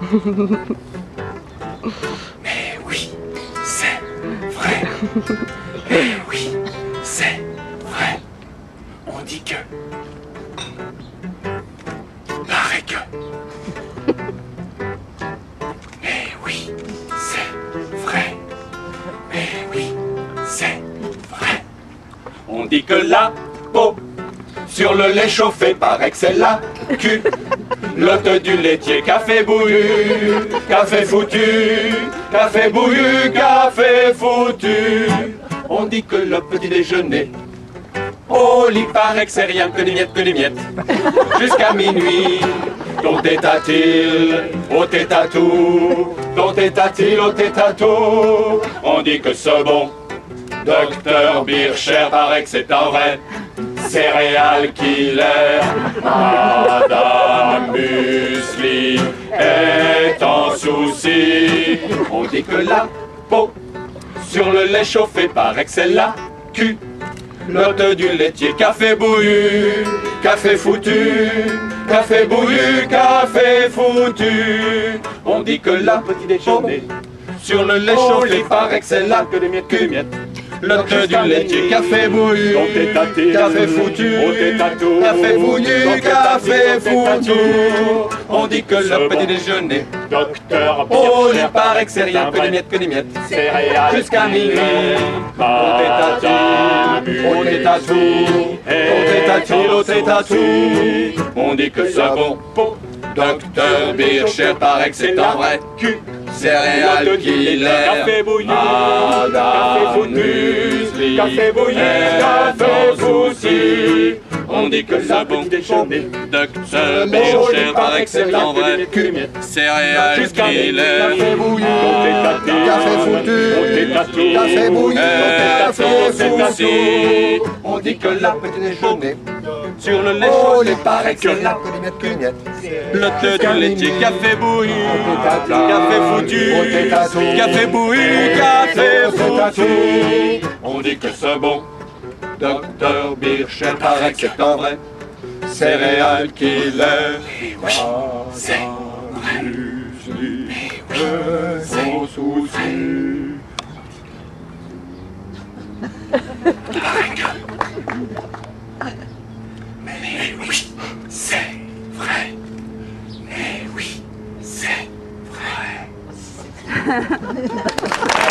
Mais oui, c'est vrai. Mais oui, c'est vrai. On dit que... Paraît que... Mais oui, c'est vrai. Mais oui, c'est vrai. On dit que la peau sur le lait chauffé paraît que c'est la culotte du laitier. Café bouillu, café foutu, café bouillu, café foutu. On dit que le petit déjeuner au lit paraît que c'est rien que des miettes, jusqu'à minuit. Dont état-il, au tête-à-tout, dont état-il, au tête-à-tout. On dit que ce bon docteur Bircher paraît que c'est un vrai céréal killer. Madame Muesli est en souci. On dit que la peau sur le lait chauffé paraît que c'est la culotte du laitier. Café bouillu, café foutu, café bouillu, café foutu. On dit que la petit déjeuner sur le lait chauffé paraît que c'est là que des miettes, L'autre du laitier, café bouillu, café foutu, café bouillu, café foutu. On dit que le petit déjeuner, docteur oh, il paraît que c'est rien que des miettes, jusqu'à minuit. On dit que ce bon docteur Bircher paraît que c'est un vrai céréal killer. Café bouillu, café foutu, café bouillu, café foutu. On dit que ce bon déjeuner docteur Bircher paraît que c'est un vrai céréal killer. Café bouillu, café foutu, café bouillu, café foutu. On dit que la petit déjeuner sur le lait chaud, il paraît que c'est là que des miettes, le du laitier, café bouillu, café foutu, café bouillu, café foutu. On dit que ce bon docteur Bircher paraît que c'est un vrai céréal killer. Oui, c'est vrai. Mais oui, sans souci. Paraît que... Mais oui, c'est vrai. Mais oui, c'est vrai.